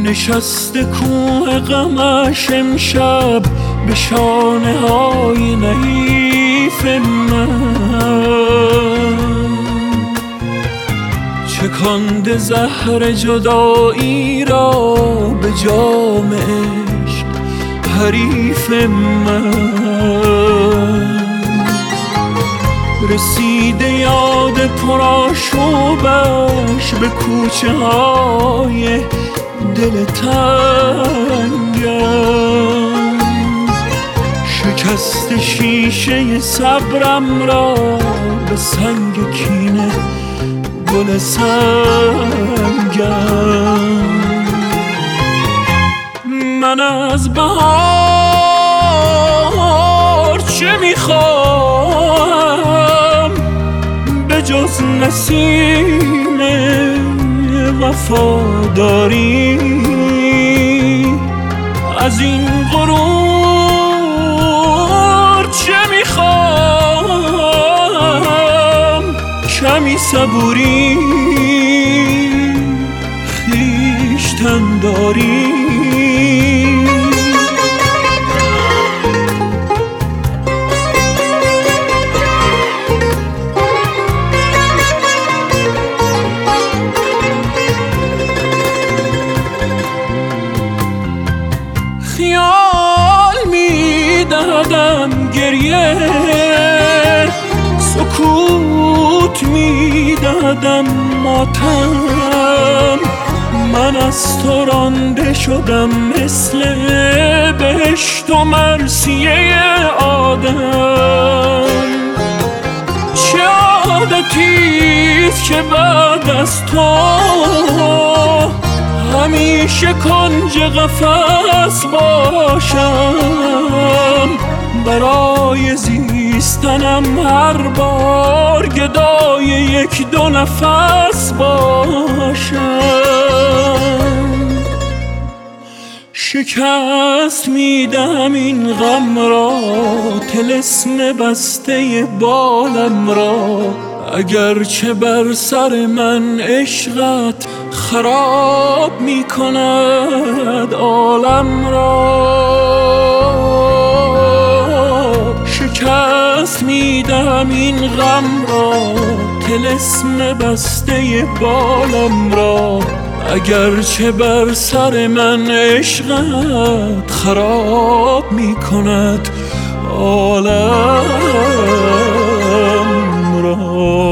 نشسته کوه غمش امشب به شانه های نحیف من، چکانده زهر جدایی را به جام عشق حریف من. رسیده یاد پرآشوبش به کوچه های دل تنگم، شکست شیشه صبرم را به سنگ کینه گل سنگم. من از بهار چه میخوام به جز نسیم وفاداری؟ از این غرور چه میخوام؟ کمی صبوری خویشتن داری. خیال میدادم گریه، سکوت میدادم ماتم. من از تو رانده شدم مثل بهشت و مرثیه آدم. چه عادتیست که بعد از تو همیشه کنج قفس باشم، برای زیستنم هر بار گدای یک دو نفس باشم. شکست میدم این غم را، طلسم بسته بالم را، اگرچه بر سر من عشقت خراب میکند عالم را. شکست میدم این غم را، طلسم بسته بالم را، اگرچه بر سر من عشقت خراب میکند عالم را.